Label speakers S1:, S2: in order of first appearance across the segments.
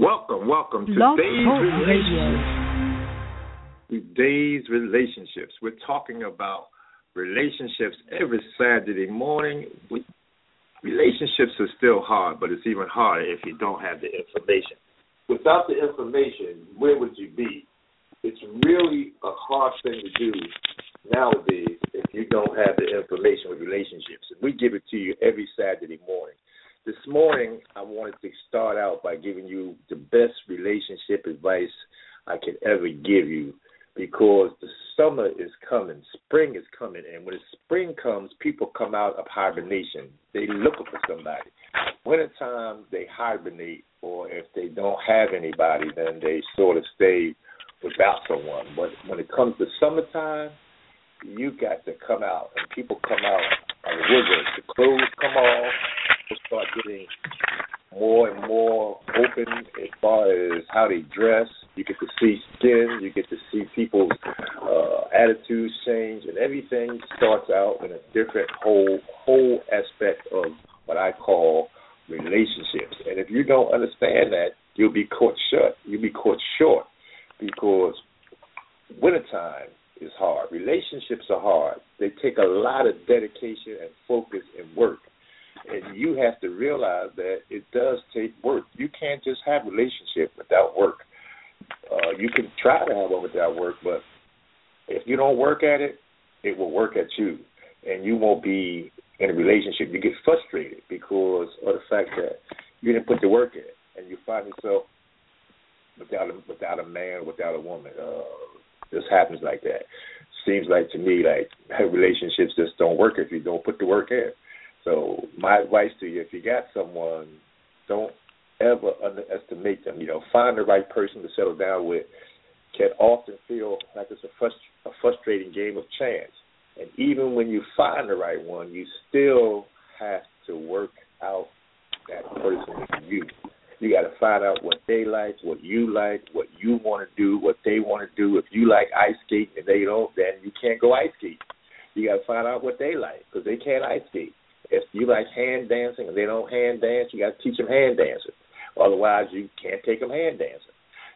S1: Welcome to
S2: Blog Talk Radio.
S1: Today's Relationships. We're talking about relationships every Saturday morning. Relationships are still hard, but it's even harder if you don't have the information. Without the information, where would you be? It's really a hard thing to do nowadays if you don't have the information with relationships. And we give it to you every Saturday morning. This morning, I wanted to start out by giving you the best relationship advice I could ever give you, because the summer is coming, spring is coming, and when spring comes, people come out of hibernation. They look for somebody. Wintertime, they hibernate, or if they don't have anybody, then they sort of stay without someone. But when it comes to summertime, you got to come out, and people come out of the woodwork. The clothes come off. People start getting more and more open as far as how they dress. You get to see skin. You get to see people's attitudes change, and everything starts out in a different whole aspect of what I call relationships. And if you don't understand that, you'll be caught short. You'll be caught short because wintertime is hard. Relationships are hard. They take a lot of dedication and focus and work. And you have to realize that it does take work. You can't just have a relationship without work. You can try to have one without work, but if you don't work at it, it will work at you. And you won't be in a relationship. You get frustrated because of the fact that you didn't put the work in, and you find yourself without a man, without a woman. This happens like that. Seems like to me like relationships just don't work if you don't put the work in. So my advice to you, if you got someone, don't ever underestimate them. Find the right person to settle down with. Can often feel like it's a frustrating game of chance. And even when you find the right one, you still have to work out that person with you. You got to find out what they like, what you want to do, what they want to do. If you like ice skating and they don't, then you can't go ice skating. You got to find out what they like because they can't ice skate. If you like hand dancing and they don't hand dance, you got to teach them hand dancing. Otherwise, you can't take them hand dancing.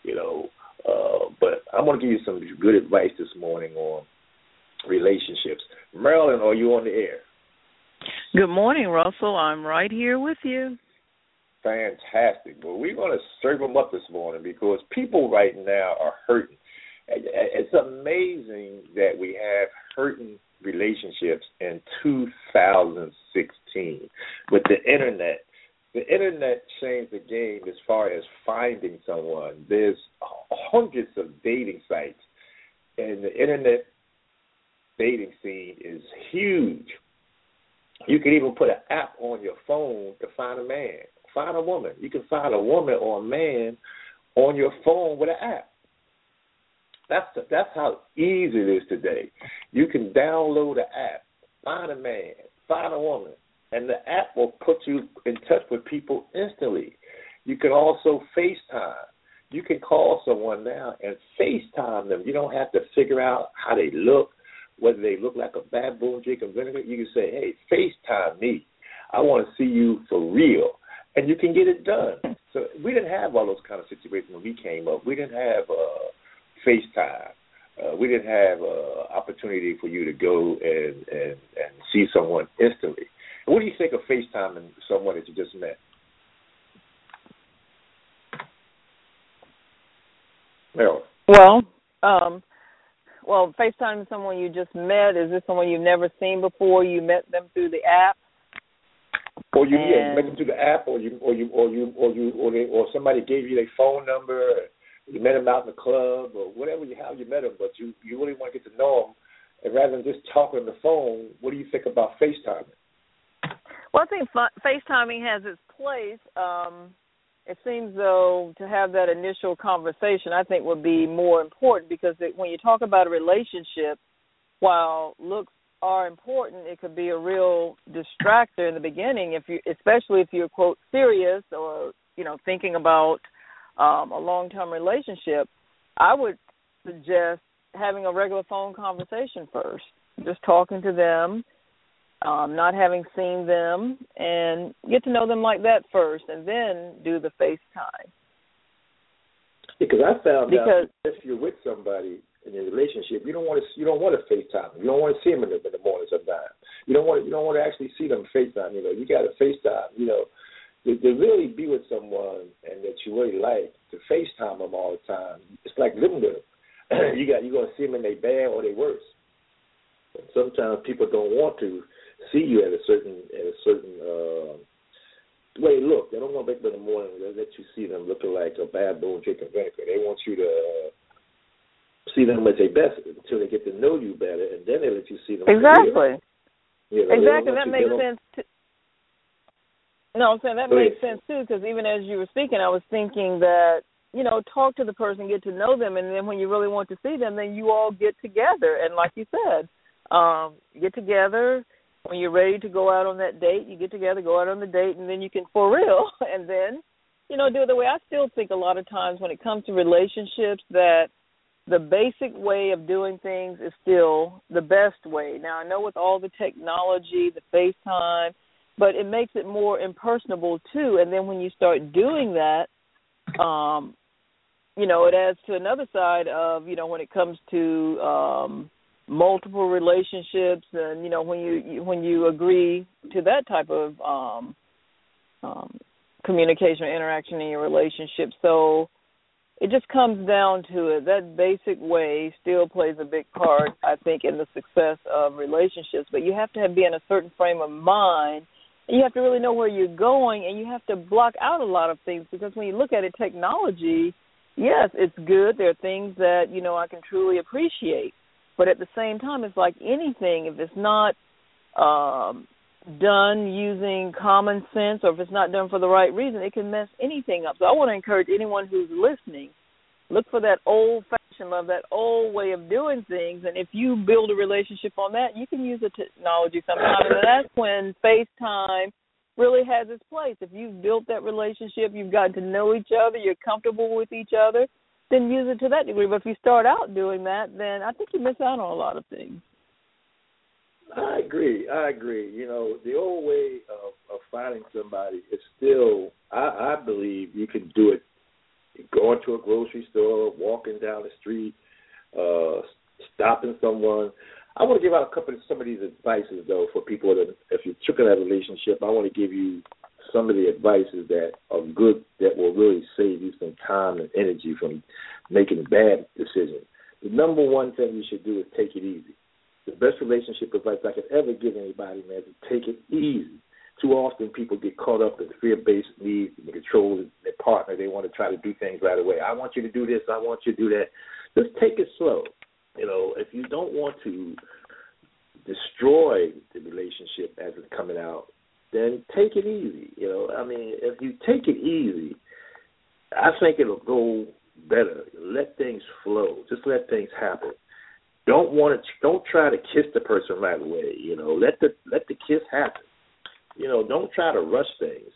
S1: But I'm going to give you some good advice this morning on relationships. Marilyn, are you on the air?
S3: Good morning, Russell. I'm right here with you.
S1: Fantastic. Well, we're going to serve them up this morning because people right now are hurting. It's amazing that we have hurting relationships in 2016 with the internet. The internet changed the game as far as finding someone. There's hundreds of dating sites, and the internet dating scene is huge. You can even put an app on your phone to find a man, find a woman. You can find a woman or a man on your phone with an app. That's how easy it is today. You can download an app, find a man, find a woman, and the app will put you in touch with people instantly. You can also FaceTime. You can call someone now and FaceTime them. You don't have to figure out how they look, whether they look like a baboon drinking vinegar. You can say, hey, FaceTime me. I want to see you for real. And you can get it done. So we didn't have all those kind of situations when we came up. We didn't have FaceTime. We didn't have opportunity for you to go and see someone instantly. What do you think of FaceTiming someone that you just met? Marilyn.
S3: Well, FaceTiming someone you just met, is this someone you've never seen before? You met them through the app?
S1: Or you met them through the app, or somebody gave you their phone number. You met them out in the club, or whatever how you met them, but you really want to get to know them. And rather than just talking on the phone, what do you think about FaceTiming?
S3: Well, I think FaceTiming has its place. It seems, though, to have that initial conversation, I think, would be more important because when you talk about a relationship, while looks are important, it could be a real distractor in the beginning, especially if you're, quote, serious or, thinking about a long-term relationship. I would suggest having a regular phone conversation first, just talking to them, not having seen them, and get to know them like that first, and then do the FaceTime.
S1: Because I found out if you're with somebody in a relationship, you don't want to FaceTime them. You don't want to see them in the morning sometimes. You don't want to actually see them FaceTime. You got to FaceTime. To really be with someone and that you really like, to FaceTime them all the time, it's like living with them. You're going to see them in their bad or their worst. And sometimes people don't want to see you at a certain way. Look, they don't want to wake up in the morning and let you see them looking like a baboon drinking vinegar. They want you to see them at their best until they get to know you better, and then they let you see them.
S3: Exactly. Exactly. That makes sense too. No, I'm saying that makes sense too, because even as you were speaking, I was thinking that, talk to the person, get to know them, and then when you really want to see them, then you all get together. And like you said, get together. When you're ready to go out on that date, you get together, go out on the date, and then you can, for real, and then, do it the way. I still think a lot of times when it comes to relationships that the basic way of doing things is still the best way. Now, I know with all the technology, the FaceTime, but it makes it more impersonable too. And then when you start doing that, it adds to another side of, when it comes to multiple relationships, and when you agree to that type of communication or interaction in your relationship. So it just comes down to it. That basic way still plays a big part, I think, in the success of relationships. But you have to be in a certain frame of mind, and you have to really know where you're going, and you have to block out a lot of things, because when you look at it, technology, yes, it's good. There are things that, I can truly appreciate. But at the same time, it's like anything. If it's not done using common sense, or if it's not done for the right reason, it can mess anything up. So I want to encourage anyone who's listening, look for that old-fashioned love, that old way of doing things. And if you build a relationship on that, you can use the technology sometimes. And that's when FaceTime really has its place. If you've built that relationship, you've gotten to know each other, you're comfortable with each other, then use it to that degree. But if you start out doing that, then I think you miss out on a lot of things.
S1: I agree. The old way of finding somebody is still, I believe you can do it going to a grocery store, walking down the street, stopping someone. I want to give out some of these advices, though, for people that, if you're looking at a relationship, I want to give you some of the advices that are good, that will really save you some time and energy from making bad decisions. The number one thing you should do is take it easy. The best relationship advice I could ever give anybody, man, is to take it easy. Too often people get caught up in fear-based needs and control their partner. They want to try to do things right away. I want you to do this. I want you to do that. Just take it slow. If you don't want to destroy the relationship as it's coming out, then take it easy. If you take it easy, I think it'll go better. Let things flow. Just let things happen. Don't try to kiss the person right away. Let the kiss happen. Don't try to rush things.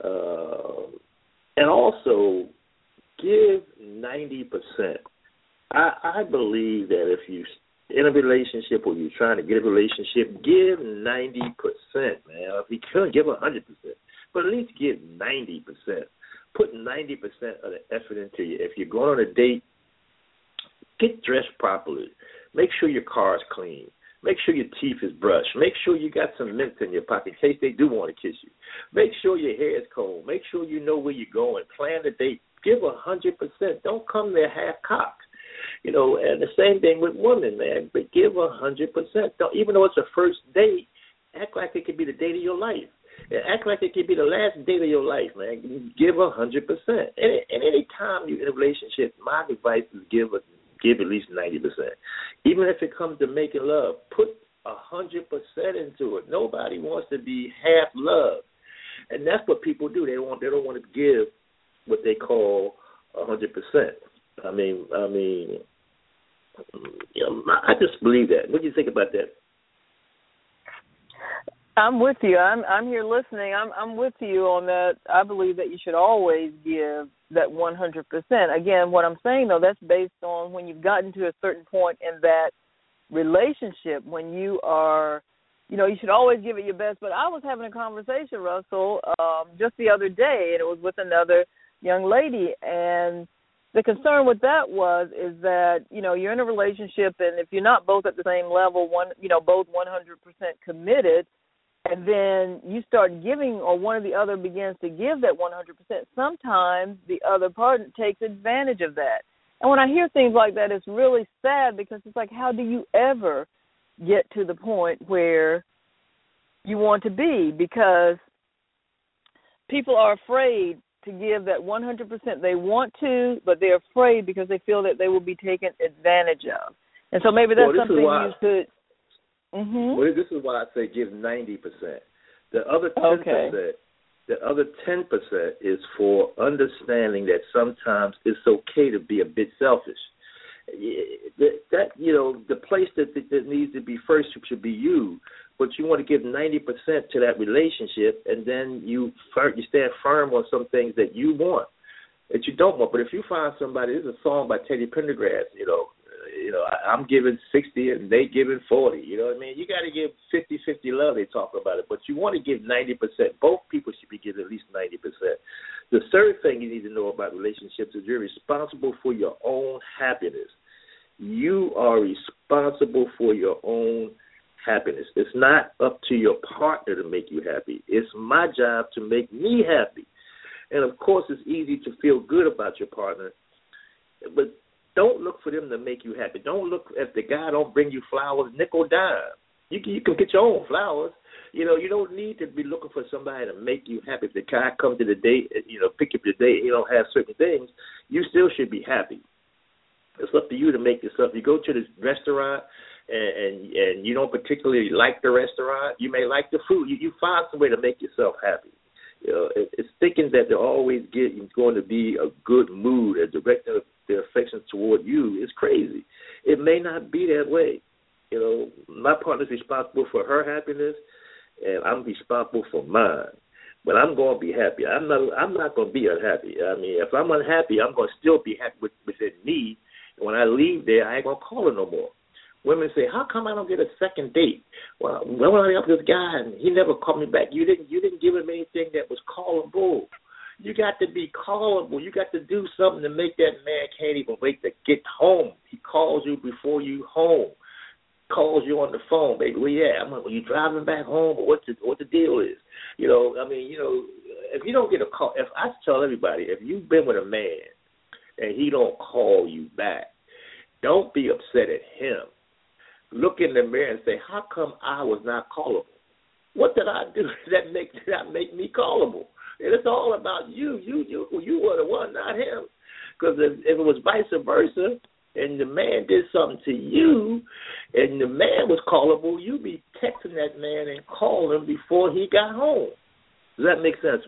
S1: And also give 90%. I believe that if you in a relationship or you're trying to get a relationship, give 90%, man. If you couldn't, give 100%, but at least give 90%. Put 90% of the effort into you. If you're going on a date, get dressed properly. Make sure your car is clean. Make sure your teeth is brushed. Make sure you got some mints in your pocket in case they do want to kiss you. Make sure your hair is combed. Make sure you know where you're going. Plan the date. Give 100%. Don't come there half-cocked. And the same thing with women, man. But give 100%. Even though it's a first date, act like it could be the date of your life. Act like it could be the last date of your life, man. Give 100%. And any time you're in a relationship, my advice is give at least 90%. Even if it comes to making love, put 100% into it. Nobody wants to be half loved, and that's what people do. They don't want to give what they call 100%. I just believe that. What do you think about that?
S3: I'm with you. I'm here listening. I'm with you on that. I believe that you should always give that 100%. Again, what I'm saying, though, that's based on when you've gotten to a certain point in that relationship, when you are, you should always give it your best. But I was having a conversation, Russell, just the other day, and it was with another young lady, and the concern with that is that, you're in a relationship, and if you're not both at the same level, both 100% committed, and then you start giving, or one or the other begins to give that 100%, sometimes the other partner takes advantage of that. And when I hear things like that, it's really sad, because it's like, how do you ever get to the point where you want to be? Because people are afraid to give that 100%. They want to, but they're afraid because they feel that they will be taken advantage of. And so maybe that's something you could. Mm-hmm.
S2: Well, this is why I say give 90%. The other 10%, the other 10% is for understanding that sometimes it's okay to be a bit selfish. That the place that needs to be first should be you, but you want to give 90% to that relationship, and then you stand firm on some things that you want, that you don't want. But if you find somebody, there's a song by Teddy Pendergrass, I'm giving 60 and they giving 40. You know what I mean? You got to give 50-50 love. They talk about it, but you want to give 90%. Both people should be giving at least 90%. The third thing you need to know about relationships is you're responsible for your own happiness. You are responsible for your own happiness. It's not up to your partner to make you happy. It's my job to make me happy. And, of course, it's easy to feel good about your partner, but don't look for them to make you happy. Don't look if the guy don't bring you flowers, nickel, dime. You can get your own flowers. You don't need to be looking for somebody to make you happy. If the guy comes to the date, pick up your date, he don't have certain things, you still should be happy. It's up to you to make this up. You go to this restaurant and you don't particularly like the restaurant. You may like the food. You find some way to make yourself happy. It's thinking that they're always going to be a good mood and directing their affections toward you is crazy. It may not be that way. My partner's responsible for her happiness, and I'm responsible for mine. But I'm going to be happy. I'm not going to be unhappy. I mean, if I'm unhappy, I'm going to still be happy within me. And when I leave there, I ain't going to call her no more. Women say, how come I don't get a second date? Well, when I up this guy and he never called me back, you didn't give him anything that was callable. You got to be callable. You got to do something to make that man can't even wait to get home. He calls you before you home. Calls you on the phone, baby. Where you at? Are you driving back home, or what the deal is? If you don't get a call, if I tell everybody, if you've been with a man and he don't call you back, don't be upset at him. Look in the mirror and say, how come I was not callable? What did I do that make me callable? And it's all about you. You were the one, not him. Because if it was vice versa, and the man did something to you, and the man was callable, you'd be texting that man and calling him before he got home. Does that make sense?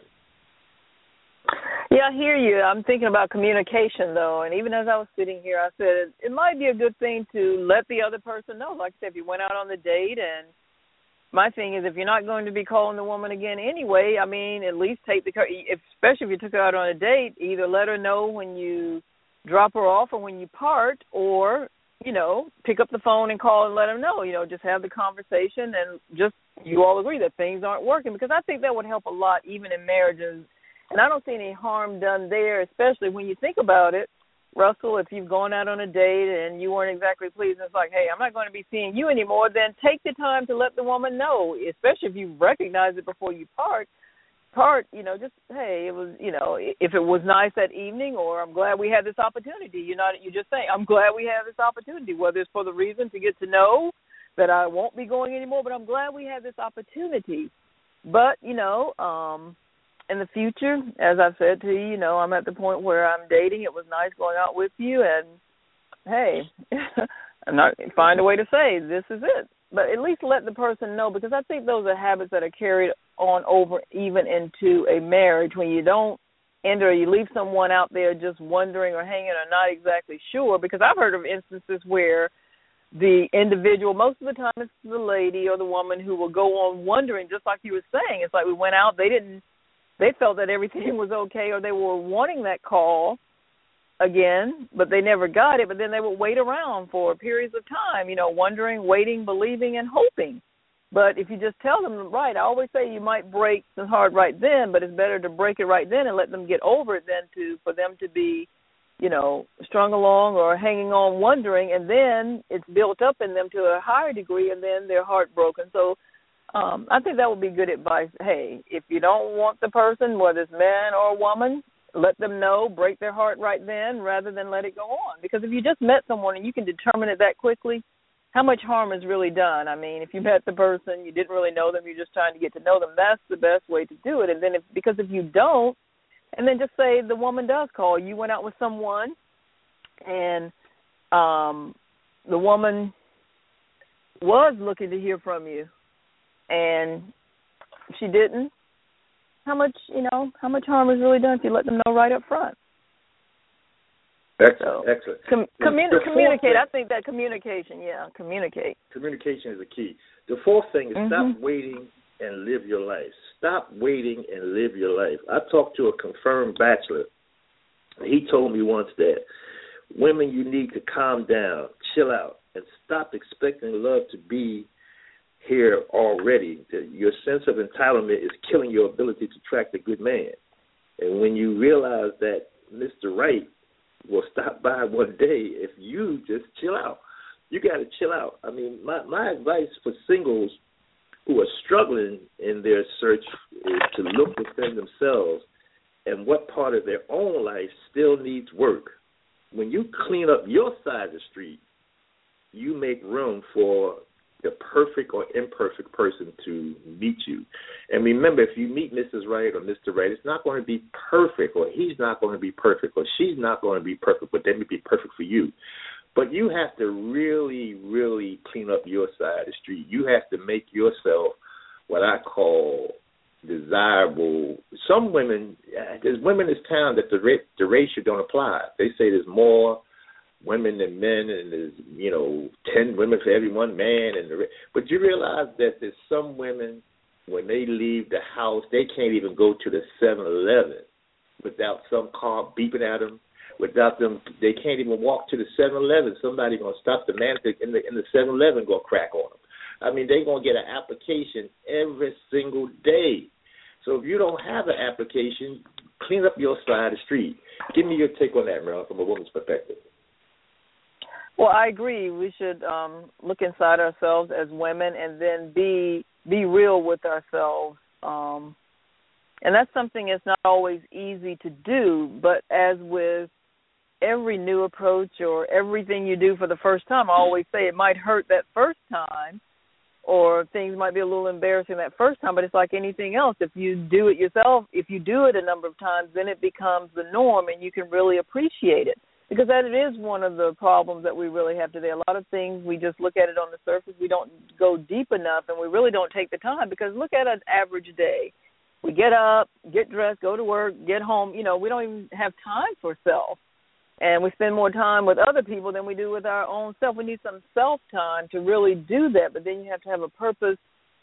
S3: Yeah, I hear you. I'm thinking about communication, though, and even as I was sitting here, I said it might be a good thing to let the other person know. Like I said, if you went out on the date, and my thing is, if you're not going to be calling the woman again anyway, I mean, at least take especially if you took her out on a date, either let her know when you drop her off or when you part, or, pick up the phone and call and let her know, just have the conversation and just you all agree that things aren't working, because I think that would help a lot even in marriages. And I don't see any harm done there, especially when you think about it, Russell, if you've gone out on a date and you weren't exactly pleased, and it's like, hey, I'm not going to be seeing you anymore, then take the time to let the woman know, especially if you recognize it before you part, just, hey, it was, if it was nice that evening, or I'm glad we had this opportunity. You're just saying, I'm glad we had this opportunity, whether it's for the reason to get to know that I won't be going anymore, but I'm glad we had this opportunity. But, in the future, as I've said to you, I'm at the point where I'm dating. It was nice going out with you, and hey, I'm not find a way to say this is it. But at least let the person know, because I think those are habits that are carried on over even into a marriage, when you don't enter, you leave someone out there just wondering or hanging or not exactly sure. Because I've heard of instances where the individual, most of the time it's the lady or the woman who will go on wondering, just like you were saying. It's like we went out, they felt that everything was okay, or they were wanting that call again, but they never got it. But then they would wait around for periods of time, wondering, waiting, believing, and hoping. But if you just tell them, right, I always say you might break the heart right then, but it's better to break it right then and let them get over it than for them to be, strung along or hanging on, wondering, and then it's built up in them to a higher degree, and then they're heartbroken. So I think that would be good advice. Hey, if you don't want the person, whether it's man or woman, let them know, break their heart right then rather than let it go on. Because if you just met someone and you can determine it that quickly, how much harm is really done? I mean, if you met the person, you didn't really know them, you're just trying to get to know them, that's the best way to do it. And then because if you don't, and then just say the woman does call, you went out with someone and the woman was looking to hear from you and she didn't, how much harm is really done if you let them know right up front?
S2: Excellent.
S3: Communicate. I think that communicate.
S2: Communication is the key. The fourth thing is stop waiting and live your life. Stop waiting and live your life. I talked to a confirmed bachelor. He told me once that women, you need to calm down, chill out, and stop expecting love to be here already. Your sense of entitlement is killing your ability to attract a good man. And when you realize that Mr. Right will stop by one day if you just chill out. You got to chill out. I mean, my advice for singles who are struggling in their search is to look within themselves and what part of their own life still needs work. When you clean up your side of the street, you make room for the perfect or imperfect person to meet you. And remember, if you meet Mrs. Right or Mr. Right, it's not going to be perfect, or he's not going to be perfect, or she's not going to be perfect, but they may be perfect for you. But you have to really, really clean up your side of the street. You have to make yourself what I call desirable. Some women, there's women in this town that the ratio don't apply. They say there's more women than men, and there's 10 women for every one man, but you realize that there's some women, when they leave the house, they can't even go to the 7-Eleven without some car beeping at them. Without them, they can't even walk to the 7-Eleven. Somebody gonna stop the manager in the 7-Eleven, gonna crack on them. I mean, they're gonna get an application every single day. So if you don't have an application, clean up your side of the street. Give me your take on that, Marilyn, from a woman's perspective.
S3: Well, I agree. We should look inside ourselves as women and then be real with ourselves. And that's something that's not always easy to do, but as with every new approach or everything you do for the first time, I always say it might hurt that first time or things might be a little embarrassing that first time, but it's like anything else. If you do it yourself, if you do it a number of times, then it becomes the norm and you can really appreciate it. Because that it is one of the problems that we really have today. A lot of things, we just look at it on the surface. We don't go deep enough, and we really don't take the time. Because look at an average day. We get up, get dressed, go to work, get home. We don't even have time for self. And we spend more time with other people than we do with our own self. We need some self-time to really do that. But then you have to have a purpose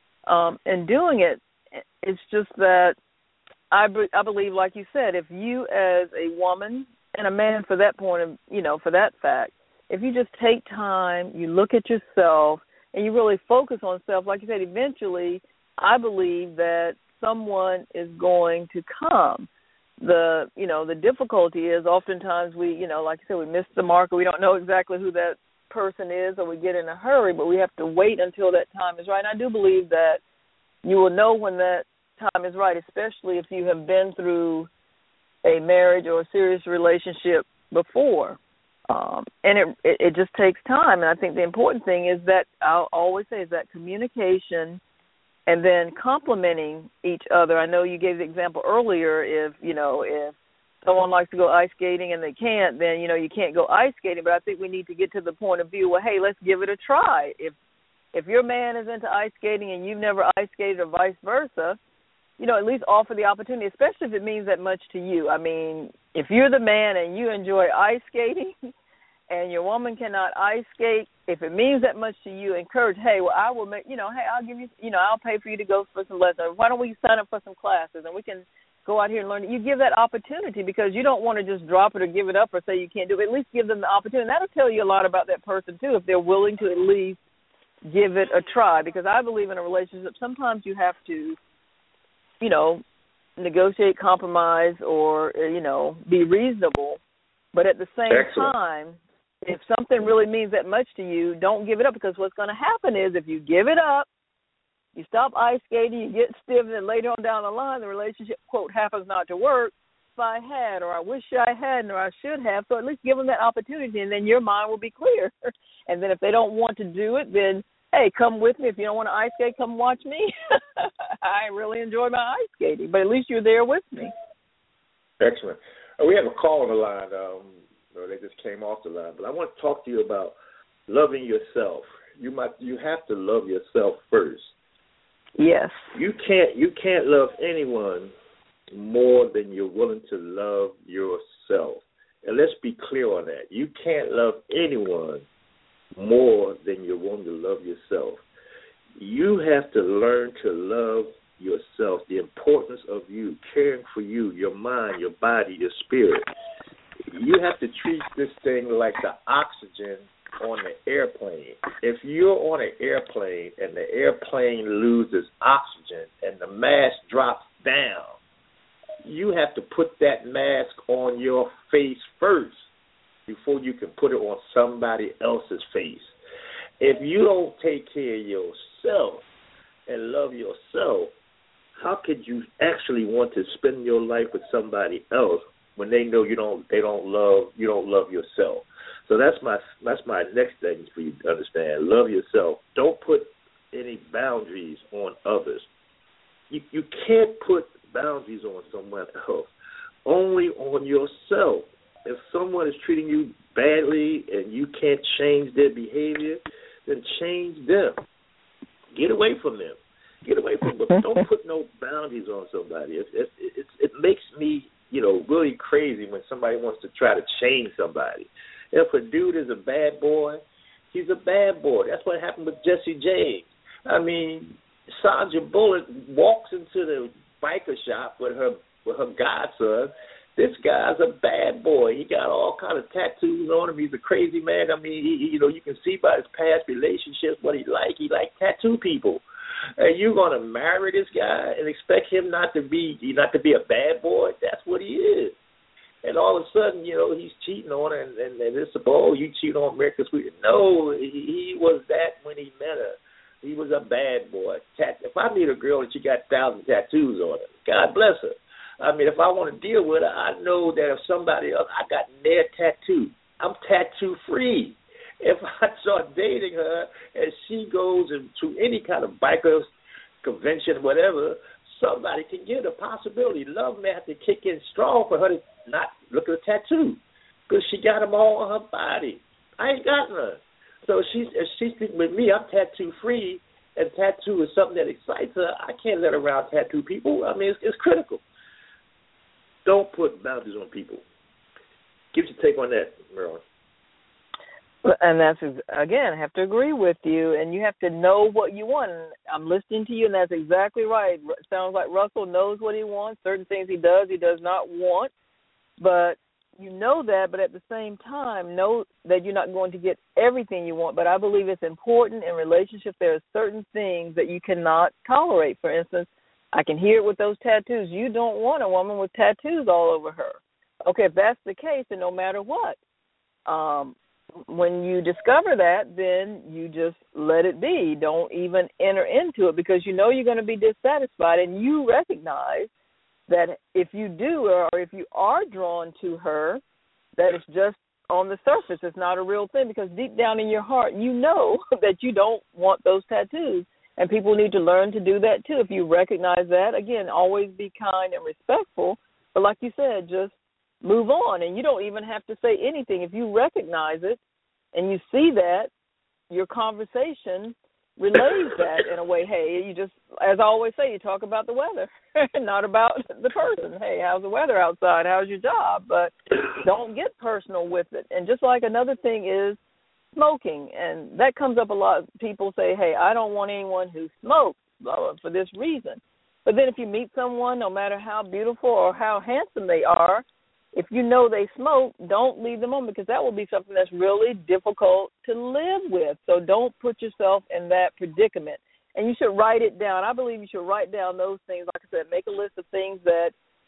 S3: in doing it. It's just that I believe, like you said, if you as a woman and a man for that point of, for that fact, if you just take time, you look at yourself, and you really focus on self, like you said, eventually I believe that someone is going to come. The difficulty is oftentimes we, like you said, we miss the mark, or we don't know exactly who that person is, or we get in a hurry, but we have to wait until that time is right. And I do believe that you will know when that time is right, especially if you have been through a marriage or a serious relationship before. And it just takes time. And I think the important thing is that I'll always say is that communication and then complimenting each other. I know you gave the example earlier, if someone likes to go ice skating and they can't, then, you can't go ice skating. But I think we need to get to the point of view, well, hey, let's give it a try. If your man is into ice skating and you've never ice skated or vice versa, at least offer the opportunity, especially if it means that much to you. I mean, if you're the man and you enjoy ice skating and your woman cannot ice skate, if it means that much to you, encourage, hey, well, I will make, hey, I'll give you, I'll pay for you to go for some lessons. Why don't we sign up for some classes and we can go out here and learn. You give that opportunity because you don't want to just drop it or give it up or say you can't do it. At least give them the opportunity. And that'll tell you a lot about that person, too, if they're willing to at least give it a try. Because I believe in a relationship, sometimes you have to, negotiate, compromise, or, be reasonable But at the same
S2: Excellent.
S3: time, if something really means that much to you, don't give it up, because what's going to happen is if you give it up, you stop ice skating, you get stiff, and then later on down the line, the relationship, quote, happens not to work. If I had, or I wish I hadn't, or I should have, so at least give them that opportunity, and then your mind will be clear. And then if they don't want to do it, then, hey, come with me. If you don't want to ice skate, come watch me. I really enjoy my ice skating, but at least you're there with me.
S2: Excellent. We have a call on the line. They just came off the line, but I want to talk to you about loving yourself. You have to love yourself first.
S3: Yes.
S2: You can't love anyone more than you're willing to love yourself. And let's be clear on that. You can't love anyone more than you're willing to love yourself. You have to learn to love yourself, the importance of you, caring for you, your mind, your body, your spirit. You have to treat this thing like the oxygen on the airplane. If you're on an airplane and the airplane loses oxygen and the mask drops down, you have to put that mask on your face first before you can put it on somebody else's face. If you don't take care of yourself and love yourself, how could you actually want to spend your life with somebody else when they know you don't love yourself? So that's my next thing for you to understand. Love yourself. Don't put any boundaries on others. You can't put boundaries on someone else. Only on yourself. If someone is treating you badly and you can't change their behavior, then change them. Get away from them. But don't put no boundaries on somebody. It makes me, really crazy when somebody wants to try to change somebody. If a dude is a bad boy, he's a bad boy. That's what happened with Jesse James. I mean, Sandra Bullock walks into the biker shop with her godson. This guy's a bad boy. He got all kind of tattoos on him. He's a crazy man. I mean, you can see by his past relationships what he like. He like tattoo people. And you're gonna marry this guy and expect him not to be a bad boy? That's what he is. And all of a sudden, he's cheating on her, and it's you cheat on America's Sweetheart. No, he was that when he met her. He was a bad boy. If I meet a girl and she got 1,000 tattoos on her, God bless her. I mean, if I want to deal with her, I know that if somebody else, I got their tattoo. I'm tattoo free. If I start dating her and she goes into any kind of biker convention, whatever, somebody can get a possibility. Love may have to kick in strong for her to not look at a tattoo because she got them all on her body. I ain't got none. So if she's speaking with me, I'm tattoo free, and tattoo is something that excites her. I can't let her around tattoo people. I mean, it's critical. Don't put boundaries on people. Give your take on that, Marilyn.
S3: And that's, again, I have to agree with you, and you have to know what you want. And I'm listening to you, and that's exactly right. It sounds like Russell knows what he wants. Certain things he does not want. But you know that, but at the same time, know that you're not going to get everything you want. But I believe it's important in relationships. There are certain things that you cannot tolerate. For instance, I can hear it with those tattoos. You don't want a woman with tattoos all over her. Okay, if that's the case, then no matter what, when you discover that, then you just let it be. Don't even enter into it because you know you're going to be dissatisfied, and you recognize that if you do or if you are drawn to her, that it's just on the surface. It's not a real thing because deep down in your heart, you know that you don't want those tattoos. And people need to learn to do that, too. If you recognize that, again, always be kind and respectful. But like you said, just move on. And you don't even have to say anything. If you recognize it and you see that, your conversation relays that in a way. Hey, you just, as I always say, you talk about the weather, not about the person. Hey, how's the weather outside? How's your job? But don't get personal with it. And just like another thing is smoking, and that comes up a lot. People say, hey, I don't want anyone who smokes for this reason. But then if you meet someone, no matter how beautiful or how handsome they are, if you know they smoke, don't leave them on because that will be something that's really difficult to live with. So don't put yourself in that predicament. And you should write it down. I believe you should write down those things. Like I said, make a list of things that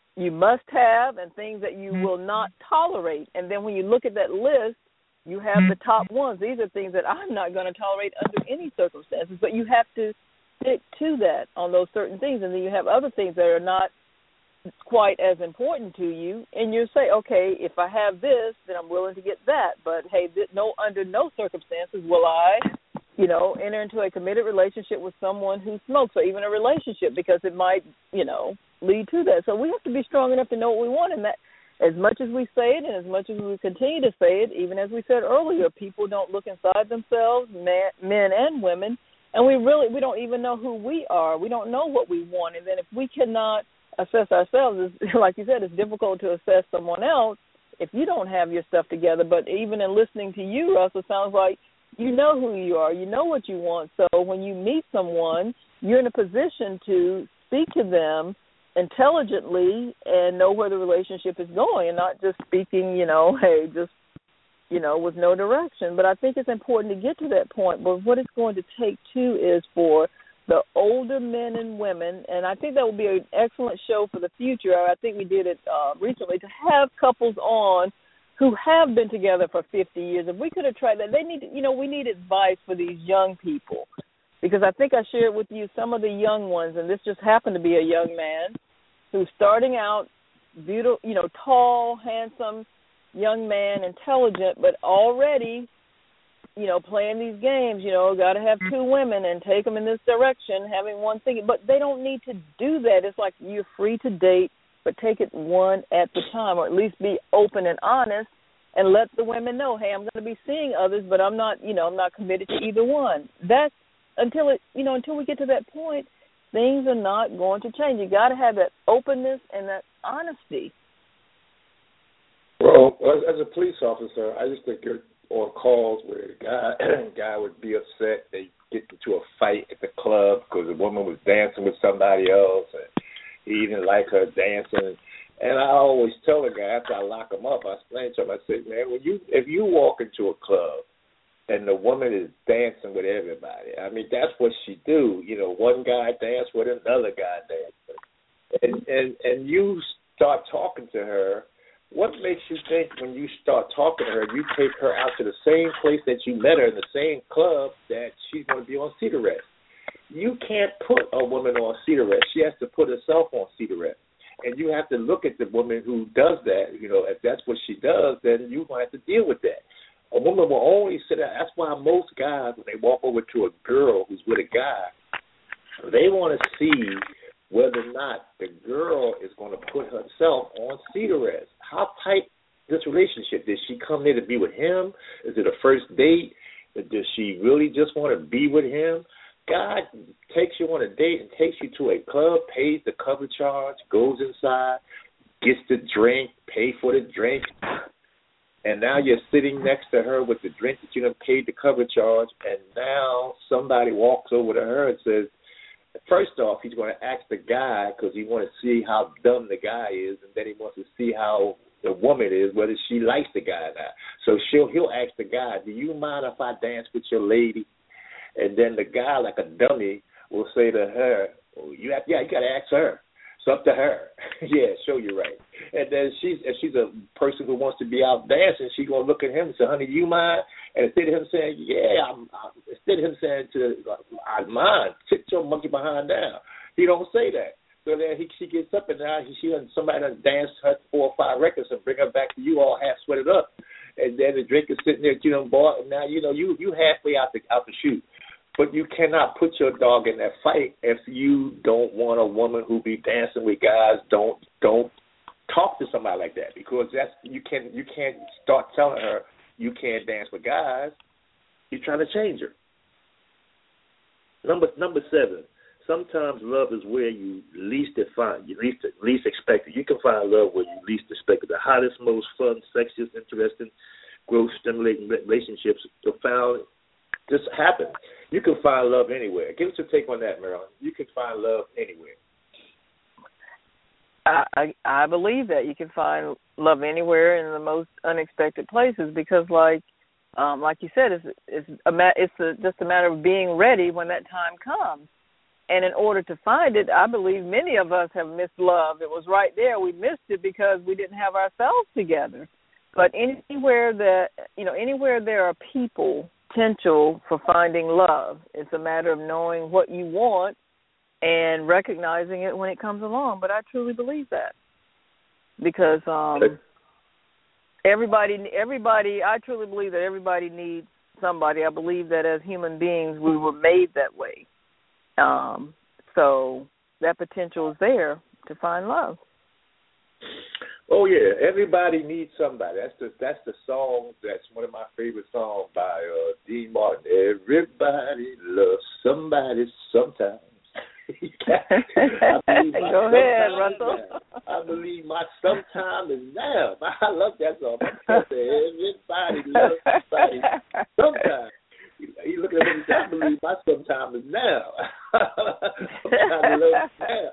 S3: you must have and things that you will not tolerate. And then when you look at that list, you have the top ones. These are things that I'm not going to tolerate under any circumstances, but you have to stick to that on those certain things. And then you have other things that are not quite as important to you, and you say, okay, if I have this, then I'm willing to get that. But, hey, under no circumstances will I, enter into a committed relationship with someone who smokes, or even a relationship, because it might, lead to that. So we have to be strong enough to know what we want, and that as much as we say it and as much as we continue to say it, even as we said earlier, people don't look inside themselves, men and women, and we don't even know who we are. We don't know what we want. And then if we cannot assess ourselves, like you said, it's difficult to assess someone else if you don't have your stuff together. But even in listening to you, Russell, it sounds like you know who you are, you know what you want. So when you meet someone, you're in a position to speak to them intelligently and know where the relationship is going, and not just speaking, with no direction. But I think it's important to get to that point. But what it's going to take, too, is for the older men and women, and I think that will be an excellent show for the future. I think we did it recently, to have couples on who have been together for 50 years. If we could have tried that, we need advice for these young people, because I think I shared with you some of the young ones, and this just happened to be a young man who's starting out, beautiful, tall, handsome, young man, intelligent, but already, playing these games, got to have two women and take them in this direction, having one thing. But they don't need to do that. It's like you're free to date, but take it one at a time, or at least be open and honest and let the women know, hey, I'm going to be seeing others, but I'm not committed to either one. That's until we get to that point, things are not going to change. You got to have that openness and that honesty.
S2: Well, as a police officer, I just think you're on calls where the guy would be upset. They get into a fight at the club because the woman was dancing with somebody else, and he didn't like her dancing. And I always tell the guy after I lock him up, I explain to him, I say, man, if you walk into a club and the woman is dancing with everybody, I mean, that's what she do. One guy dance with another guy dance with. And you start talking to her. What makes you think when you start talking to her, you take her out to the same place that you met her in the same club, that she's going to be on cedar rest? You can't put a woman on cedar rest. She has to put herself on cedar rest. And you have to look at the woman who does that. If that's what she does, then you're going to have to deal with that. A woman will only sit out. That's why most guys, when they walk over to a girl who's with a guy, they want to see whether or not the girl is going to put herself on cedar rest. How tight this relationship? Did she come there to be with him? Is it a first date? Does she really just want to be with him? God takes you on a date and takes you to a club, pays the cover charge, goes inside, gets the drink, pay for the drink, and now you're sitting next to her with the drink that you done paid the cover charge, and now somebody walks over to her and says, first off, he's going to ask the guy, because he wants to see how dumb the guy is, and then he wants to see how the woman is, whether she likes the guy or not. So he'll ask the guy, do you mind if I dance with your lady? And then the guy, like a dummy, will say to her, you got to ask her. It's up to her. Yeah, show you right. And then if she's a person who wants to be out dancing, she's going to look at him and say, honey, do you mind? And instead of him saying, yeah, instead of him saying I mind, sit your monkey behind down, he don't say that. So then she gets up, and now somebody done danced her 4 or 5 records and bring her back to you all half sweated up. And then the drink is sitting there, bought, and now, you halfway out the chute. But you cannot put your dog in that fight if you don't want a woman who be dancing with guys. Don't talk to somebody like that, because you can't start telling her you can't dance with guys. You're trying to change her. Number 7. Sometimes love is where you least expect it. You can find love where you least expect it. The hottest, most fun, sexiest, interesting, growth stimulating relationships are found. Just happen. You can find love anywhere. Give us your take on that, Marilyn. You can find love anywhere.
S3: I believe that you can find love anywhere in the most unexpected places, because, like you said, it's just a matter of being ready when that time comes. And in order to find it, I believe many of us have missed love. It was right there. We missed it because we didn't have ourselves together. But anywhere there are people, potential for finding love. It's a matter of knowing what you want and recognizing it when it comes along. But I truly believe that because everybody, I truly believe that everybody needs somebody. I believe that as human beings, we were made that way. So that potential is there to find love.
S2: Oh yeah, everybody needs somebody. That's the song. That's one of my favorite songs by Dean Martin. Everybody loves somebody sometimes.
S3: Go ahead, Russell.
S2: I believe my sometime is now. I love that song. Everybody loves somebody sometimes. He looked at me and said, I believe my sometime is now. I love now.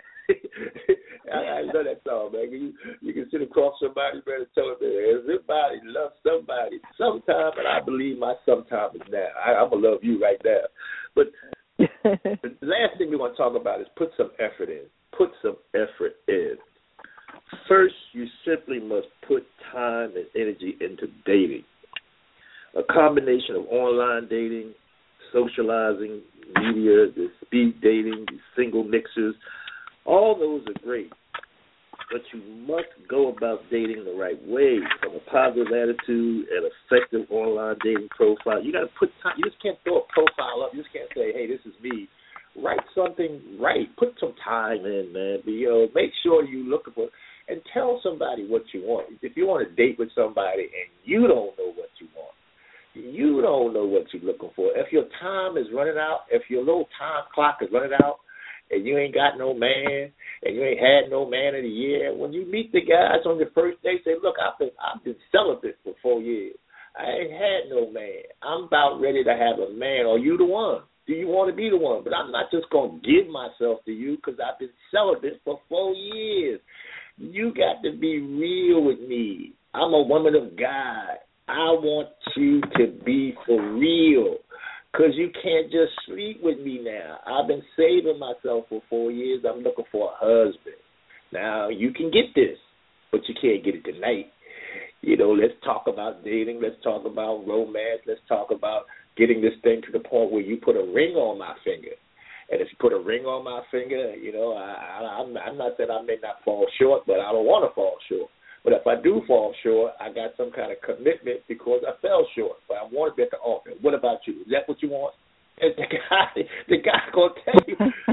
S2: I love that song, man. You can sit across somebody, man, and tell them that everybody loves somebody sometime, and I believe my sometime is now. I'm going to love you right now. But the last thing we want to talk about is put some effort in. Put some effort in. First, you simply must put time and energy into dating. A combination of online dating, socializing, media, the speed dating, the single mixers, all those are great. But you must go about dating the right way, from a positive attitude and effective online dating profile. You got to put time. You just can't throw a profile up. You just can't say, hey, this is me. Write something right. Put some time in, man. Make sure you're looking for, and tell somebody what you want. If you want to date with somebody and you don't know what you want, you don't know what you're looking for. If your time is running out, if your little time clock is running out, and you ain't got no man, and you ain't had no man in a year, when you meet the guys on your first day, say, look, I've been celibate for 4 years. I ain't had no man. I'm about ready to have a man. Are you the one? Do you want to be the one? But I'm not just going to give myself to you because I've been celibate for 4 years. You got to be real with me. I'm a woman of God. I want you to be for real. Because you can't just sleep with me now. I've been saving myself for 4 years. I'm looking for a husband. Now, you can get this, but you can't get it tonight. Let's talk about dating. Let's talk about romance. Let's talk about getting this thing to the point where you put a ring on my finger. And if you put a ring on my finger, I'm not saying I may not fall short, but I don't want to fall short. But if I do fall short, I got some kind of commitment because I fell short. But I want to be at the altar. What about you? Is that what you want? And the guy going to tell you.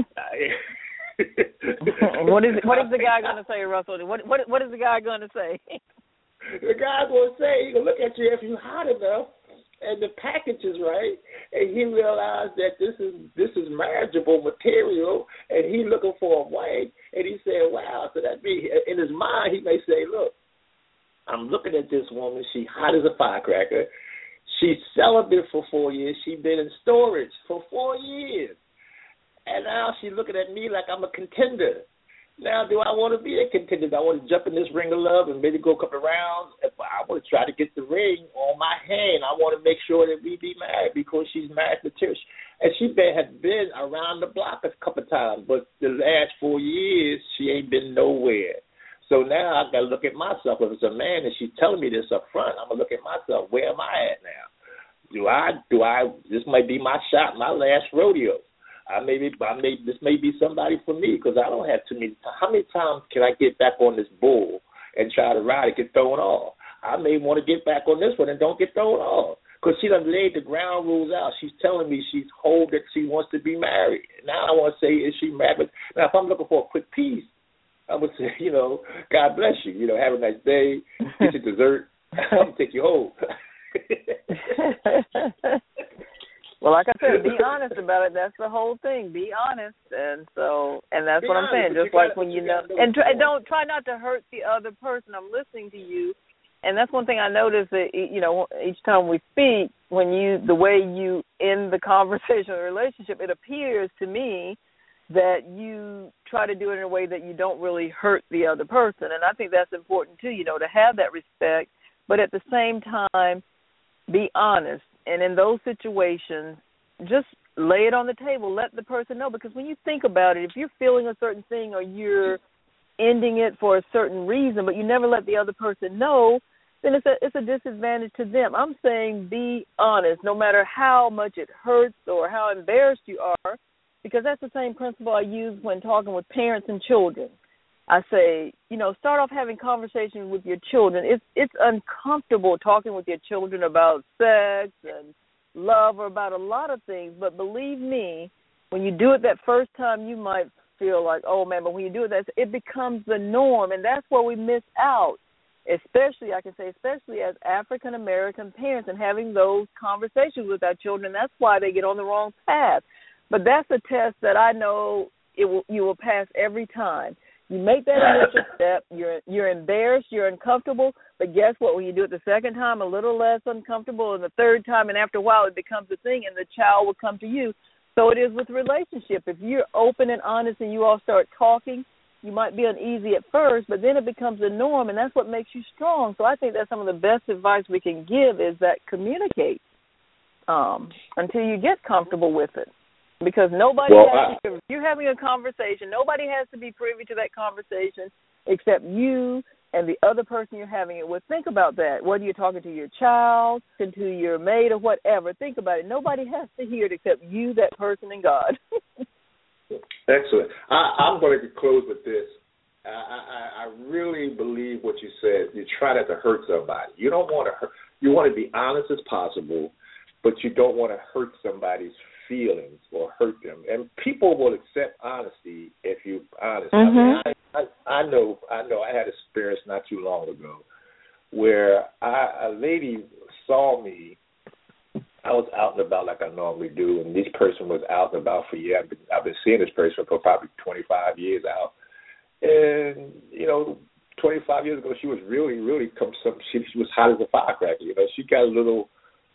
S3: What is the guy going to say, Russell? What is the guy going to say?
S2: The guy's going to say, he's going to look at you if you're hot enough and the package is right, and he realized that this is marriageable material, and he's looking for a wife, and he said, wow, so that be, in his mind, he may say, look, I'm looking at this woman. She hot as a firecracker. She's celibate for 4 years. She's been in storage for 4 years. And now she's looking at me like I'm a contender. Now, do I want to be a contender? Do I want to jump in this ring of love and maybe go a couple of rounds? If I want to try to get the ring on my hand. I want to make sure that we be married because she's married to Tish. And she has been around the block a couple of times, but the last 4 years, she ain't been nowhere. So now I got to look at myself. If it's a man and she's telling me this up front, I'm going to look at myself. Where am I at now? This might be my shot, my last rodeo. This may be somebody for me because I don't have too many times. How many times can I get back on this bull and try to ride it, get thrown off? I may want to get back on this one and don't get thrown off because she done laid the ground rules out. She's telling me she's told that she wants to be married. Now I want to say, is she married? Now, if I'm looking for a quick piece, I would say, God bless you. Have a nice day. Get your dessert. I'm going to take you home.
S3: Well, like I said, be honest about it. That's the whole thing. Be honest, and that's what I'm saying. Just like when and don't try not to hurt the other person. I'm listening to you, and that's one thing I notice that each time we speak, the way you end the conversation or relationship, it appears to me that you try to do it in a way that you don't really hurt the other person, and I think that's important too. To have that respect, but at the same time, be honest. And in those situations, just lay it on the table. Let the person know, because when you think about it, if you're feeling a certain thing or you're ending it for a certain reason, but you never let the other person know, then it's a disadvantage to them. I'm saying be honest, no matter how much it hurts or how embarrassed you are, because that's the same principle I use when talking with parents and children. I say, start off having conversations with your children. It's uncomfortable talking with your children about sex and love or about a lot of things, but believe me, when you do it that first time, you might feel like, oh, man, but when you do it, it becomes the norm, and that's where we miss out, especially as African-American parents, and having those conversations with our children. That's why they get on the wrong path. But that's a test that I know you will pass every time. You make that initial step, you're embarrassed, you're uncomfortable, but guess what? When you do it the second time, a little less uncomfortable, and the third time, and after a while, it becomes a thing, and the child will come to you. So it is with relationship. If you're open and honest and you all start talking, you might be uneasy at first, but then it becomes a norm, and that's what makes you strong. So I think that's some of the best advice we can give is that communicate until you get comfortable with it. Because if you're having a conversation, nobody has to be privy to that conversation except you and the other person you're having it with. Think about that. Whether you're talking to your child, to your mate, or whatever, think about it. Nobody has to hear it except you, that person, and God.
S2: Excellent. I'm going to close with this. I really believe what you said. You try not to hurt somebody. You don't want to hurt. You want to be honest as possible, but you don't want to hurt somebody's feelings or hurt them. And people will accept honesty if you're honest.
S3: Mm-hmm.
S2: I know. I had experience not too long ago where a lady saw me. I was out and about like I normally do, and this person was out and about for years. I've been seeing this person for probably 25 years out. And, 25 years ago, she was really, really, she was hot as a firecracker. She got a little,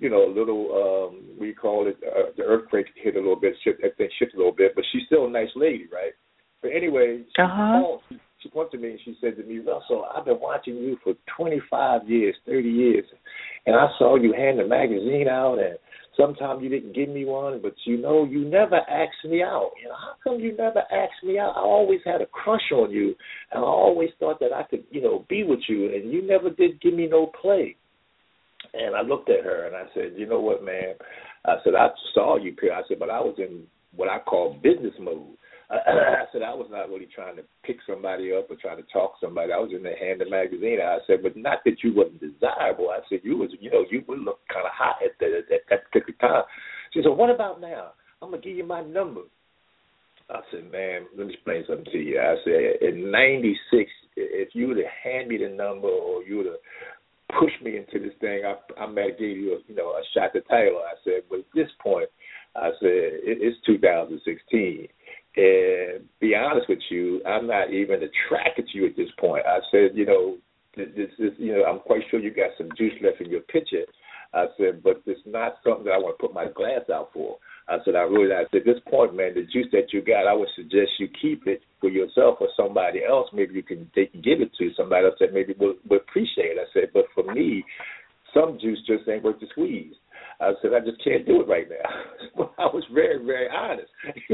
S2: we call it, the earthquake hit a little bit, everything shifted a little bit, but she's still a nice lady, right? But anyway, she went to me and she said to me, Russell, I've been watching you for 25 years, 30 years, and I saw you hand the magazine out, and sometimes you didn't give me one, but you never asked me out. How come you never asked me out? I always had a crush on you, and I always thought that I could, be with you, and you never did give me no play. And I looked at her and I said, you know what, man? I said, I saw you, Pierre. I said, but I was in what I call business mode. I said, I was not really trying to pick somebody up or trying to talk to somebody. I was in the hand of the magazine. I said, but not that you wasn't desirable. I said, you would look kind of hot at that particular time. She said, what about now? I'm going to give you my number. I said, man, let me explain something to you. I said, in 96, if you would have handed me the number or you would have pushed me into this thing, I might have gave you a shot to Taylor. I said, but at this point, I said, it's 2016. And be honest with you, I'm not even attracted to you at this point. I said, this is, I'm quite sure you got some juice left in your pitcher. I said, but it's not something that I want to put my glass out for. I said, at this point, man, the juice that you got, I would suggest you keep it for yourself or somebody else. Maybe you can give it to somebody else that maybe will appreciate it. I said, but for me, some juice just ain't worth the squeeze. I said, I just can't do it right now. I was very, very honest.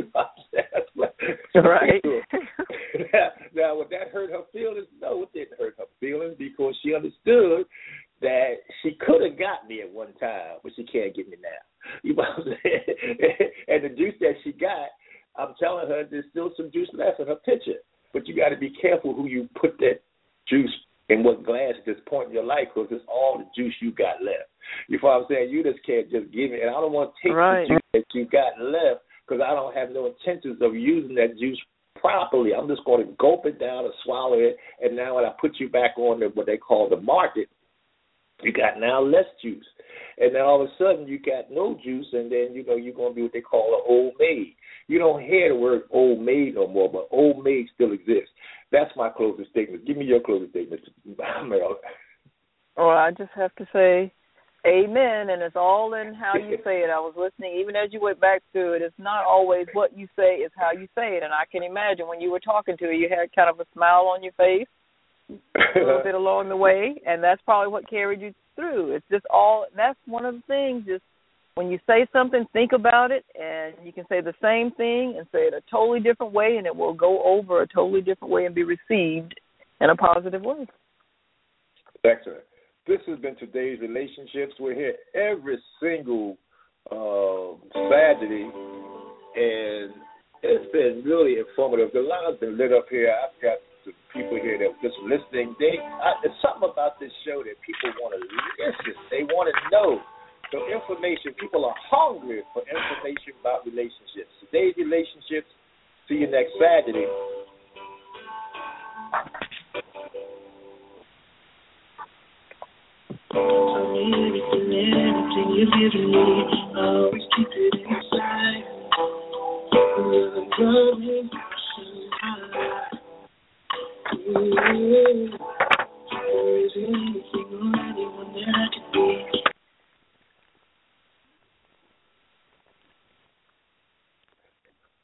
S3: Right.
S2: Now, would that hurt her feelings? No, it didn't hurt her feelings because she understood that she could have got me at one time, but she can't get me now. You know what I'm saying? And the juice that she got, I'm telling her there's still some juice left in her pitcher. But you got to be careful who you put that juice in what glass at this point in your life, because it's all the juice you got left. You know what I'm saying? You just can't just give it. And I don't want to take the juice that you got left because I don't have no intentions of using that juice properly. I'm just going to gulp it down and swallow it. And now when I put you back on what they call the market, you got now less juice. And then all of a sudden you got no juice, and then, you're going to be what they call an old maid. You don't hear the word old maid no more, but old maid still exists. That's my closing statement. Give me your closing statement, Meryl.
S3: Well, I just have to say amen, and it's all in how you say it. I was listening, even as you went back through it, it's not always what you say, it's how you say it. And I can imagine when you were talking to her, you had kind of a smile on your face a little bit along the way, and that's probably what carried you through. It's just all, that's one of the things, just when you say something, think about it, and you can say the same thing and say it a totally different way, and it will go over a totally different way and be received in a positive way.
S1: Excellent. This has been today's Relationships. We're here every single Saturday, and it's been really informative. The line's been lit up here. I've got the people here that are just listening. There's something about this show that people want to listen. They want to know. So information, people are hungry for information about relationships. Today's Relationships. See you next Saturday.
S4: Everything you've given me, always keep it inside. Love is so high.